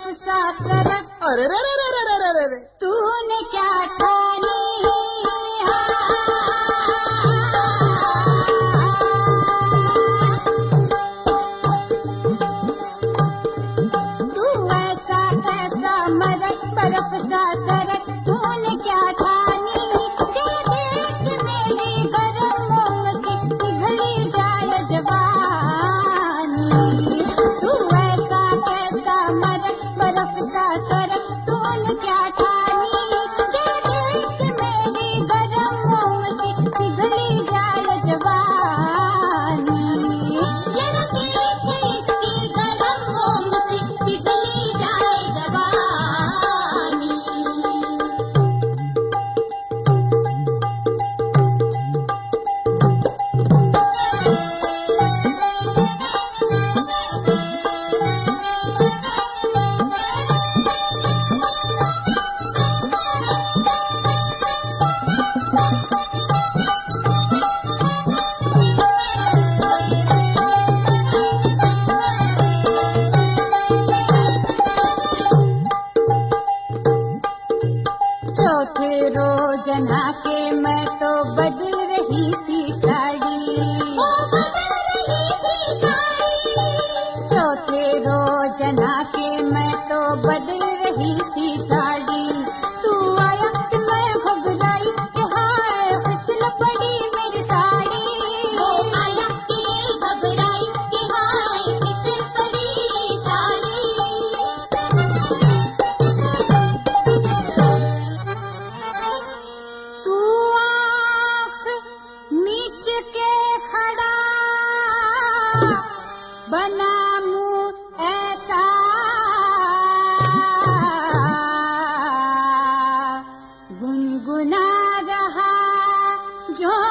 बर्फ सा सरक। अरे रे रे रे रे रे रे रे, तूने क्या ठानी तू ऐसा कैसा मरक बर्फ सा सरक। तूने क्या ठानी जरा देख मेरी गरम मोम से पिघली जाए जवानी। तू ऐसा कैसा मरक बर्फ सा सरक। तूने क्या ठानी जरा देख मेरी गरम मोम से पिघली जाए जवानी। जरा देख इसकी गरम मोम से पिघली जाए जवानी। चौथे रोज नहा के मैं तो बदल रही थी साड़ी। चौथे रोज नहा के मैं तो बदल रही थी साड़ी। तू आया कि मैं घबराई कि हाय फिसल पड़ी मेरी साड़ी। आया कि घबराई कि हाय फिसल पड़ी साड़ी। तू आँख नीच के खड़ा बना मुँह ऐसा गुनगुना रहा जो